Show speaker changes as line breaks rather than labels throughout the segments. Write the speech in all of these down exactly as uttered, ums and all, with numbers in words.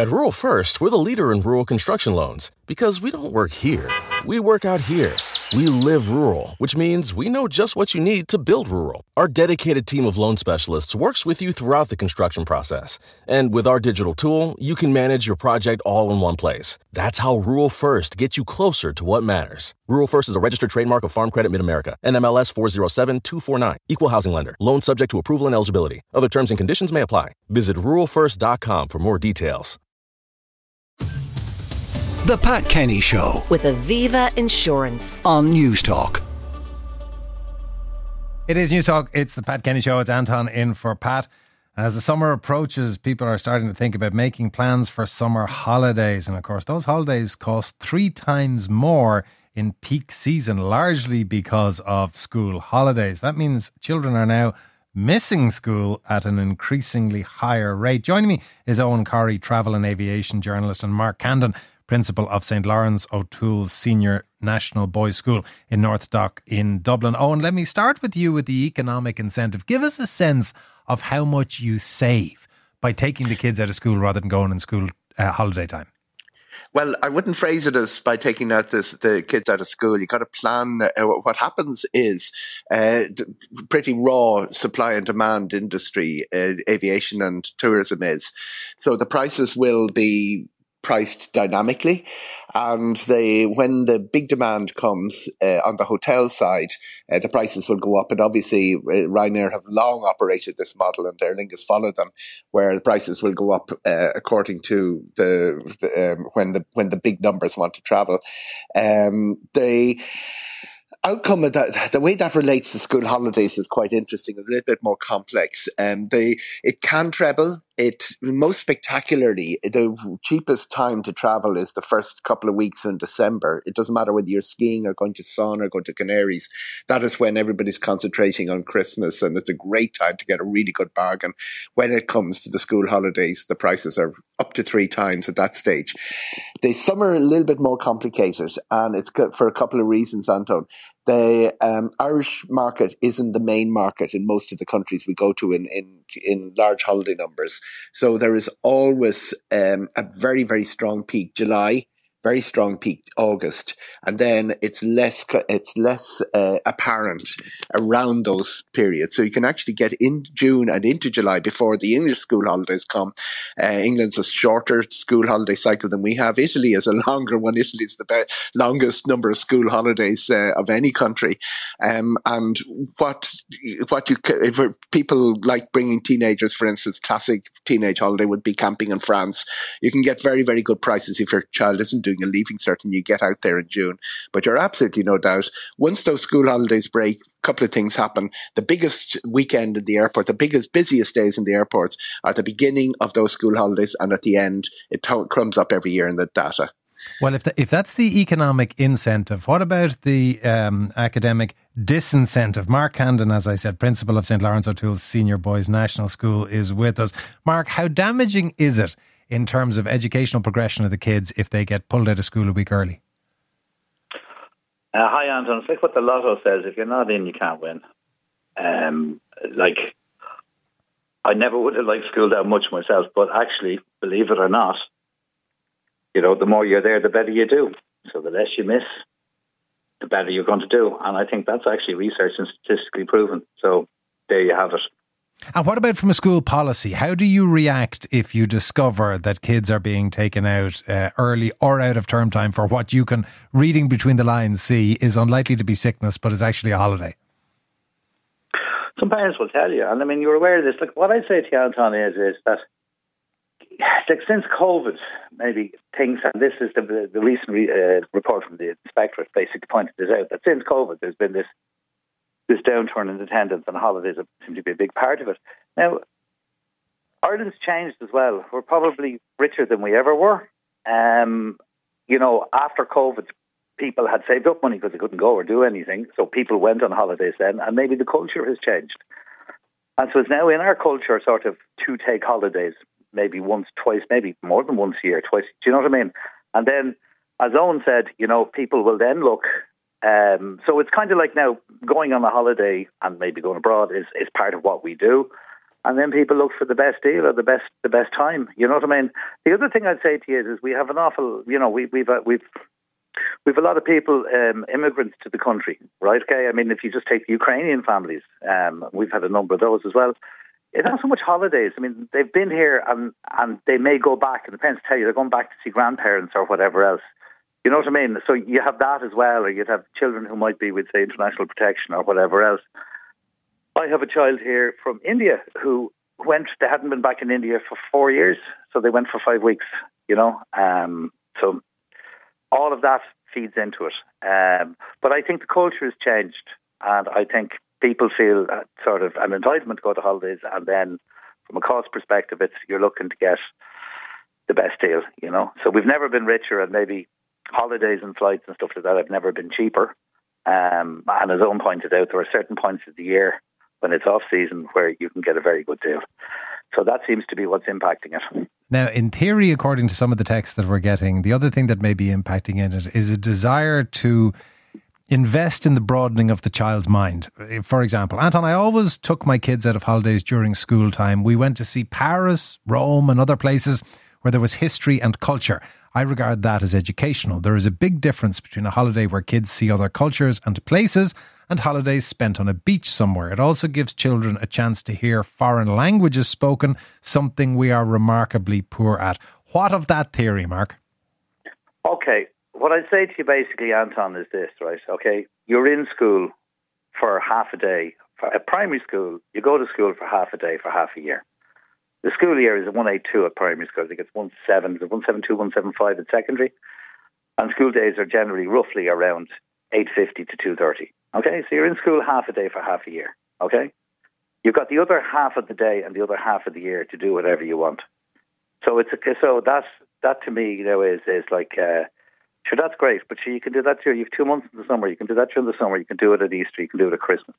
At Rural First, we're the leader in rural construction loans because we don't work here. We work out here. We live rural, which means we know just what you need to build rural. Our dedicated team of loan specialists works with you throughout the construction process. And with our digital tool, you can manage your project all in one place. That's how Rural First gets you closer to what matters. Rural First is a registered trademark of Farm Credit Mid-America, N M L S four zero seven two four nine. Equal housing lender. Loan subject to approval and eligibility. Other terms and conditions may apply. Visit rural first dot com for more details.
The Pat Kenny Show
with Aviva Insurance
on News Talk.
It is News Talk. It's the Pat Kenny Show. It's Anton in for Pat. As the summer approaches, people are starting to think about making plans for summer holidays. And of course, those holidays cost three times more in peak season, largely because of school holidays. That means children are now missing school at an increasingly higher rate. Joining me is Owen Corrie, travel and aviation journalist, and Mark Candon, principal of Saint Lawrence O'Toole's Senior National Boys School in North Dock in Dublin. Owen, let me start with you with the economic incentive. Give us a sense of how much you save by taking the kids out of school rather than going in school uh, holiday time.
Well, I wouldn't phrase it as by taking out this, the kids out of school. You got to plan. Uh, what happens is uh, pretty raw supply and demand industry, uh, aviation and tourism is. So the prices will be priced dynamically, and they when the big demand comes uh, on the hotel side, uh, the prices will go up. And obviously, uh, Ryanair have long operated this model, and Aer Lingus follow them, where the prices will go up uh, according to the, the um, when the when the big numbers want to travel. Um, they. Outcome of that, the way that relates to school holidays is quite interesting, a little bit more complex. Um, they, it can treble. It most spectacularly, the cheapest time to travel is the first couple of weeks in December. It doesn't matter whether you're skiing or going to Son or going to Canaries. That is when everybody's concentrating on Christmas, and it's a great time to get a really good bargain. When it comes to the school holidays, the prices are up to three times at that stage. The summer are a little bit more complicated, and it's good for a couple of reasons, Anton. The um, Irish market isn't the main market in most of the countries we go to in, in, in large holiday numbers. So there is always um, a very, very strong peak July, very strong peak August, and then it's less it's less uh, apparent around those periods. So you can actually get in June and into July before the English school holidays come. Uh, England's a shorter school holiday cycle than we have. Italy is a longer one. Italy is the be- longest number of school holidays uh, of any country. Um, and what what you if people like bringing teenagers, for instance, classic teenage holiday would be camping in France. You can get very, very good prices if your child isn't doing a leaving cert and you get out there in June. But you're absolutely no doubt, once those school holidays break, a couple of things happen. The biggest weekend in the airport, the biggest, busiest days in the airports are the beginning of those school holidays, and at the end, it t- crumbs up every year in the data.
Well, if the, if that's the economic incentive, what about the um, academic disincentive? Mark Candon, as I said, principal of Saint Lawrence O'Toole's Senior Boys National School, is with us. Mark, how damaging is it in terms of educational progression of the kids if they get pulled out of school a week early?
Uh, hi, Anton. It's like what the lotto says: if you're not in, you can't win. Um, like, I never would have liked school that much myself, but actually, believe it or not, you know, the more you're there, the better you do. So the less you miss, the better you're going to do. And I think that's actually research and statistically proven. So there you have it.
And what about from a school policy? How do you react if you discover that kids are being taken out uh, early or out of term time for what you can, reading between the lines, see is unlikely to be sickness, but is actually a holiday?
Some parents will tell you. And I mean, you're aware of this. Like, what I'd say to you, Anton, is, is that like, since COVID, maybe things, and this is the, the recent re, uh, report from the inspectorate basically pointed this out, that since COVID, there's been this this downturn in attendance, and holidays seem to be a big part of it. Now, Ireland's changed as well. We're probably richer than we ever were. Um, you know, after COVID, people had saved up money because they couldn't go or do anything, so people went on holidays then, and maybe the culture has changed. And so it's now in our culture sort of to take holidays, maybe once, twice, maybe more than once a year, twice. Do you know what I mean? And then, as Owen said, you know, people will then look. Um, so it's kind of like now going on a holiday and maybe going abroad is, is part of what we do. And then people look for the best deal or the best the best time. You know what I mean? The other thing I'd say to you is, is we have an awful, you know, we, we've uh, we've we've a lot of people, um, immigrants to the country, right? Okay, I mean, if you just take the Ukrainian families, um, we've had a number of those as well. It's not so much holidays. I mean, they've been here and and they may go back, and the parents tell you they're going back to see grandparents or whatever else. You know what I mean? So you have that as well, or you'd have children who might be with, say, international protection or whatever else. I have a child here from India who went, they hadn't been back in India for four years, so they went for five weeks, you know. Um, so all of that feeds into it. Um, but I think the culture has changed, and I think people feel uh, sort of an entitlement to go to holidays, and then from a cost perspective, it's you're looking to get the best deal, you know. So we've never been richer, and maybe holidays and flights and stuff like that have never been cheaper. Um, and as Owen pointed out, there are certain points of the year when it's off season where you can get a very good deal. So that seems to be what's impacting it.
Now, in theory, according to some of the texts that we're getting, the other thing that may be impacting in it is a desire to invest in the broadening of the child's mind. For example, Anton, I always took my kids out of holidays during school time. We went to see Paris, Rome and other places where there was history and culture. I regard that as educational. There is a big difference between a holiday where kids see other cultures and places and holidays spent on a beach somewhere. It also gives children a chance to hear foreign languages spoken, something we are remarkably poor at. What of that theory, Mark?
Okay, what I'd say to you basically, Anton, is this, right? Okay, you're in school for half a day. At primary school, you go to school for half a day for half a year. The school year is a one eighty-two at primary school. I think it's one seven, one seventy-two, one seventy-five at secondary. And school days are generally roughly around eight fifty to two thirty. Okay, so you're in school half a day for half a year. Okay? You've got the other half of the day and the other half of the year to do whatever you want. So it's a, so that's, that to me, you know, is, is like, uh, sure, that's great, but sure, you can do that too. You have two months in the summer. You can do that during the summer. You can do it at Easter. You can do it at Christmas.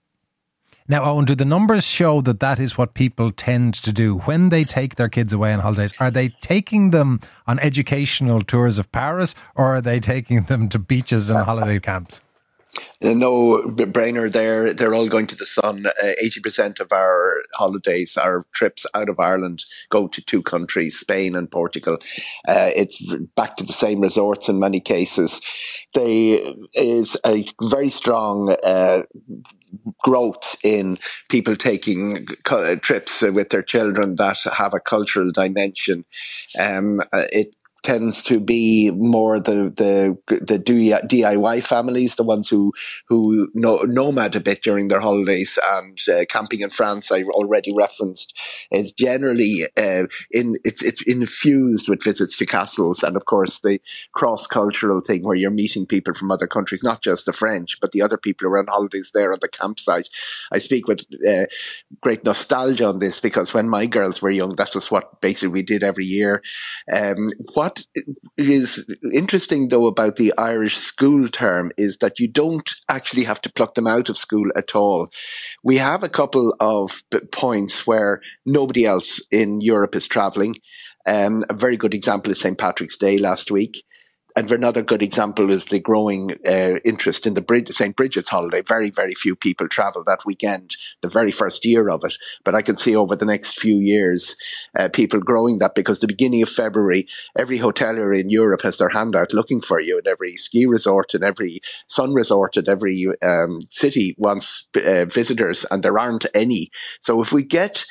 Now, Owen, do the numbers show that that is what people tend to do when they take their kids away on holidays? Are they taking them on educational tours of Paris, or are they taking them to beaches and holiday camps?
No brainer there. They're all going to the sun. Uh, eighty percent of our holidays, our trips out of Ireland, go to two countries, Spain and Portugal. Uh, it's back to the same resorts in many cases. There is a very strong uh, growth in people taking cu- trips with their children that have a cultural dimension. Um, it tends to be more the the the D I Y families, the ones who who nomad a bit during their holidays. And uh, camping in France, I already referenced, is generally uh, in it's it's infused with visits to castles, and of course the cross cultural thing where you're meeting people from other countries, not just the French, but the other people who are on holidays there on the campsite. I speak with uh, great nostalgia on this, because when my girls were young, that was what basically we did every year. Um, what What is interesting, though, about the Irish school term is that you don't actually have to pluck them out of school at all. We have a couple of points where nobody else in Europe is travelling. Um, a very good example is Saint Patrick's Day last week. And another good example is the growing uh, interest in the Brid- Saint Bridget's holiday. Very, very few people travel that weekend, the very first year of it. But I can see over the next few years, uh, people growing that, because the beginning of February, every hotelier in Europe has their hand out looking for you, and every ski resort and every sun resort and every um, city wants uh, visitors, and there aren't any. So if we get...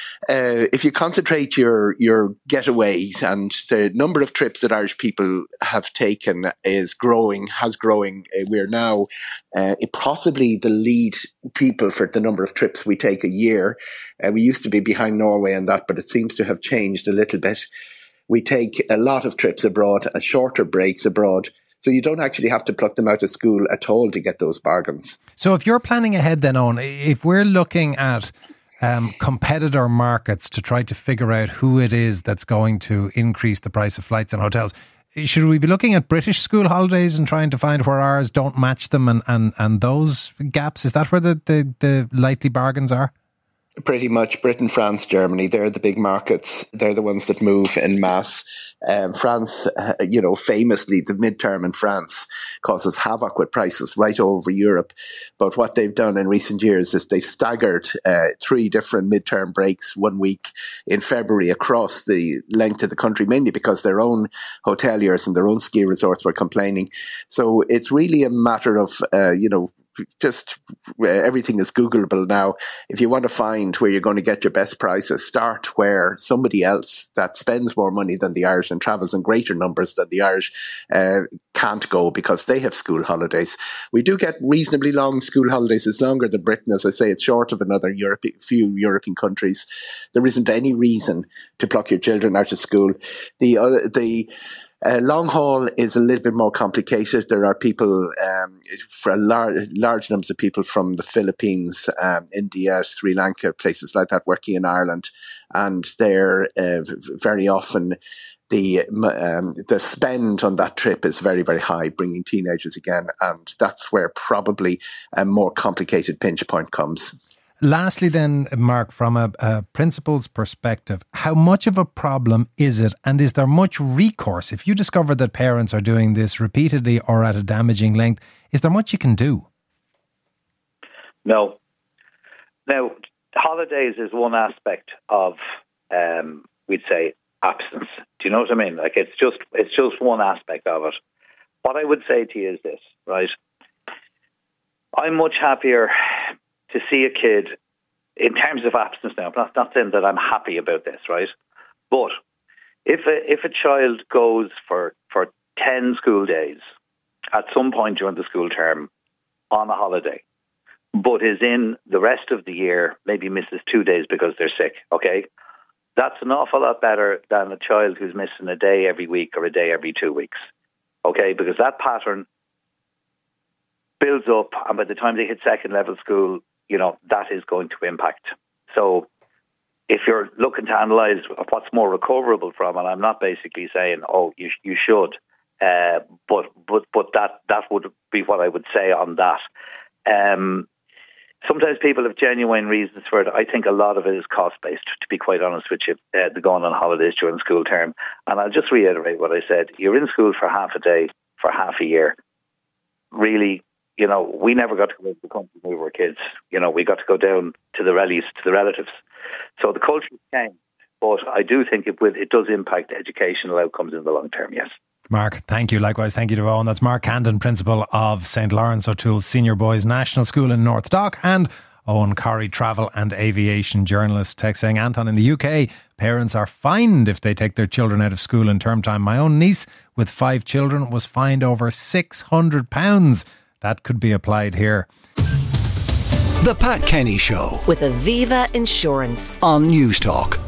Uh, if you concentrate your your getaways, and the number of trips that Irish people have taken is growing, has growing. Uh, we're now uh, possibly the lead people for the number of trips we take a year. Uh, we used to be behind Norway on that, but it seems to have changed a little bit. We take a lot of trips abroad and shorter breaks abroad. So you don't actually have to pluck them out of school at all to get those bargains.
So if you're planning ahead then, Owen, if we're looking at Um, competitor markets to try to figure out who it is that's going to increase the price of flights and hotels, should we be looking at British school holidays and trying to find where ours don't match them, and, and, and those gaps? Is that where the, the, the likely bargains are?
Pretty much Britain, France, Germany, they're the big markets. They're the ones that move en masse. Um, France, uh, you know, famously, the midterm in France causes havoc with prices right over Europe. But what they've done in recent years is they've staggered uh, three different midterm breaks one week in February across the length of the country, mainly because their own hoteliers and their own ski resorts were complaining. So it's really a matter of, uh, you know, just uh, everything is Googleable now. If you want to find where you're going to get your best prices, start where somebody else that spends more money than the Irish and travels in greater numbers than the Irish uh, can't go because they have school holidays. We do get reasonably long school holidays. It's longer than Britain. As I say, it's short of another Europe, few European countries. There isn't any reason to pluck your children out of school. The uh, the Uh, long haul is a little bit more complicated. There are people, um, for a large, large numbers of people from the Philippines, um, India, Sri Lanka, places like that working in Ireland. And they're uh, very often the um, the spend on that trip is very, very high, bringing teenagers again. And that's where probably a more complicated pinch point comes.
Lastly then, Mark, from a, a principal's perspective, how much of a problem is it, and is there much recourse? If you discover that parents are doing this repeatedly or at a damaging length, is there much you can do?
No. Now, holidays is one aspect of, um, we'd say, absence. Do you know what I mean? Like, it's just it's just one aspect of it. What I would say to you is this, right? I'm much happier to see a kid, in terms of absence now, I'm not, not saying that I'm happy about this, right? But if a, if a child goes for, for ten school days at some point during the school term on a holiday, but is in the rest of the year, maybe misses two days because they're sick, okay? That's an awful lot better than a child who's missing a day every week or a day every two weeks, okay? Because that pattern builds up, and by the time they hit second level school, you know, that is going to impact. So if you're looking to analyse what's more recoverable from, and I'm not basically saying, oh, you you should, uh, but but but that, that would be what I would say on that. Um, sometimes people have genuine reasons for it. I think a lot of it is cost-based, to be quite honest with you, uh, the going on holidays during school term. And I'll just reiterate what I said. You're in school for half a day, for half a year. Really, you know, we never got to go to the country when we were kids. You know, we got to go down to the rallies, to the relatives. So the culture changed. But I do think it will, it does impact educational outcomes in the long term, yes.
Mark, thank you. Likewise, thank you to Owen. That's Mark Candon, Principal of Saint Lawrence O'Toole Senior Boys National School in North Dock, and Owen Corrie, travel and aviation journalist, text saying, Anton, in the U K, parents are fined if they take their children out of school in term time. My own niece with five children was fined over six hundred pounds. That could be applied here.
The Pat Kenny Show
with Aviva Insurance
on News Talk.